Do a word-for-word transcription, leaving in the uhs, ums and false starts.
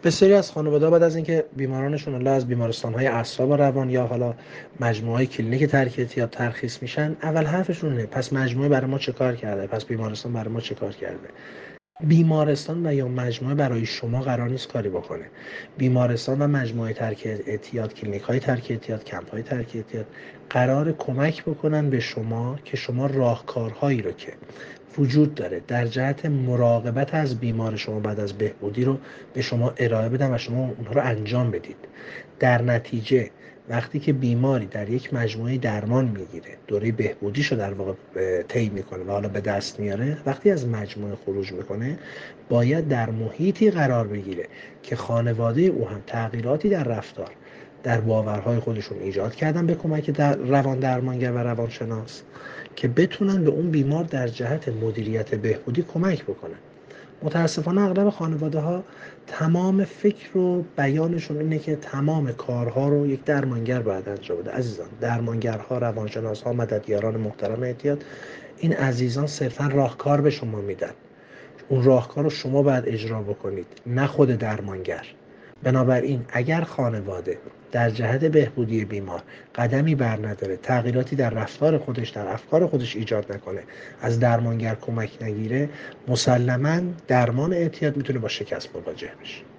بسیاری از خانواده‌ها بعد از اینکه بیمارانشون حالا از بیمارستان‌های اعصاب و روان یا حالا مجموعه‌های کلینیک ترک اعتیاد ترخیص میشن، اول حرفشون اینه پس مجموعه برای ما چه کار کرده، پس بیمارستان برای ما چه کار کرده. بیمارستان و یا مجموعه برای شما قرار نیست کاری بکنه. بیمارستان و مجموعه ترک اعتیاد، کلینیک‌های ترک اعتیاد، کمپ‌های ترک اعتیاد قرار کمک بکنن به شما که شما راهکارهایی رو که وجود داره در جهت مراقبت از بیمار شما بعد از بهبودی رو به شما ارائه بدن و شما اونها رو انجام بدید. در نتیجه وقتی که بیماری در یک مجموعه درمان میگیره، دوره بهبودیشو در واقع طی میکنه و حالا به دست میاره، وقتی از مجموعه خروج میکنه باید در محیطی قرار بگیره که خانواده او هم تغییراتی در رفتار، در باورهای خودشون ایجاد کردن به کمک در روان درمانگر و روانشناس که بتونن به اون بیمار در جهت مدیریت بهبودی کمک بکنن. متاسفانه اغلب خانواده ها تمام فکر و بیانشون اینه که تمام کارها رو یک درمانگر باید انجام بده. عزیزان، درمانگرها، روانشناسها، مددیاران محترم اعتیاد، این عزیزان صرفا راهکار به شما میدن. اون راهکار رو شما باید اجرا بکنید، نه خود درمانگر. بنابراین اگر خانواده در جهت بهبودی بیمار قدمی بر نداره، تغییراتی در رفتار خودش، در افکار خودش ایجاد نکنه، از درمانگر کمک نگیره، مسلماً درمان اعتیاد میتونه با شکست مواجه بشه.